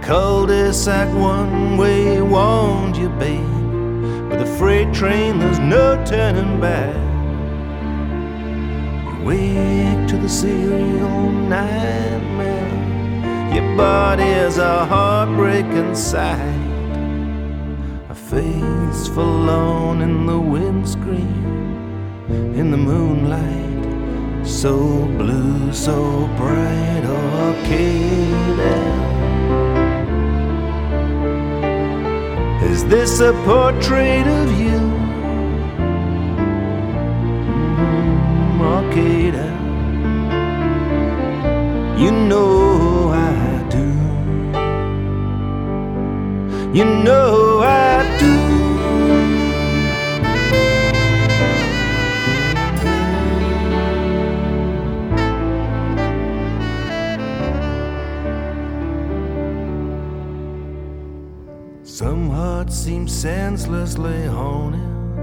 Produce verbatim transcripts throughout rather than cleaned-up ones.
cul-de-sac one-way warned you, babe, but the freight train, there's no turning back. You wake to the serial nightmare. Your body's a heartbreaking sight. A face forlorn in the windscreen, in the moonlight, so blue, so bright, Arcadia. Is this a portrait of you? Mm, Arcadia. You know I do. You know I do. Some hearts seem senselessly haunted,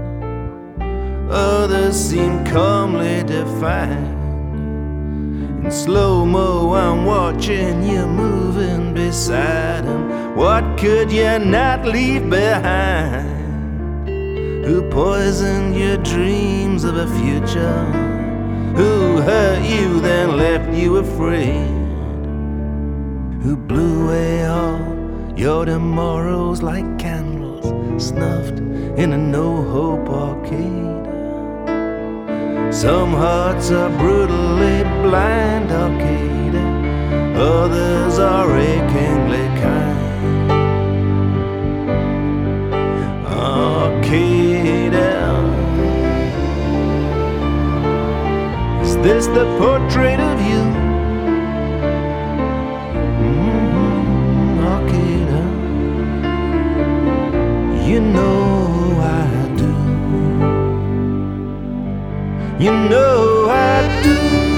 others seem calmly defined. In slow-mo I'm watching you moving beside him. What could you not leave behind? Who poisoned your dreams of a future? Who hurt you then left you afraid? Who blew away all your tomorrows like candles snuffed in a no-hope arcade? Some hearts are brutally blind, Arcadia. Others are achingly kind, Arcadia. Is this the portrait of you? You know I do. You know I do.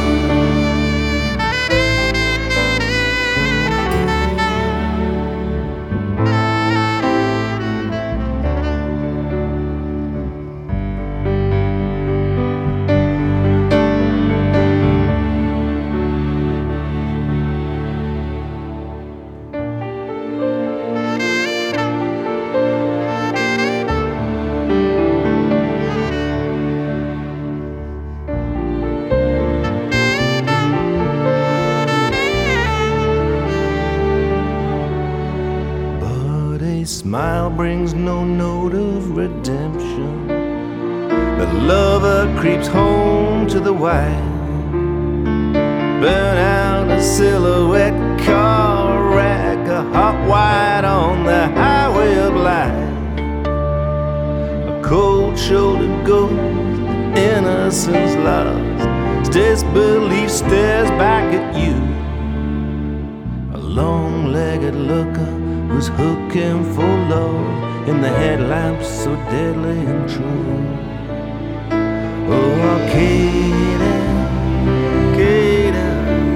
Smile brings no note of redemption. The lover creeps home to the wife. Burn out a silhouette car wreck, a hot white on the highway of life. A cold-shouldered ghost, innocence lost, disbelief stares back at you. A long-legged looker who's hooking for love in the headlamps so deadly and true. Oh, Arcadia, Arcadia,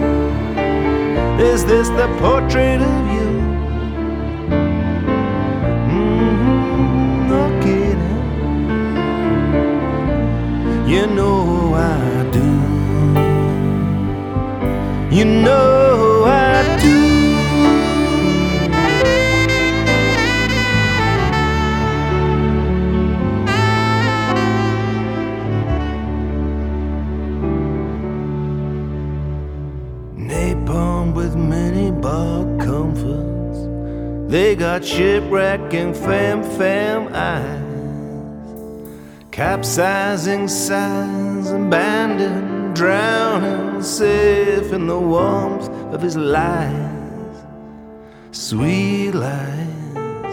is this the portrait of you? Mm-hmm, Arcadia, you know I do. You know I do. Napalm with many bar comforts, they got shipwreck and fam-fam eyes, capsizing signs, abandoned, drowning, safe in the warmth of his lies. Sweet lies,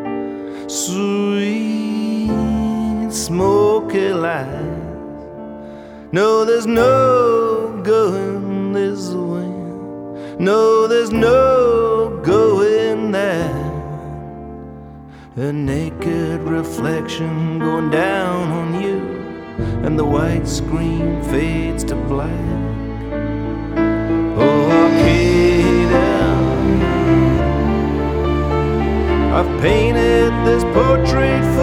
sweet smoky lies. No, there's no going this way. No, there's no going there. A naked reflection going down on you, and the white screen fades to black. Oh, Arcadia, I've painted this portrait for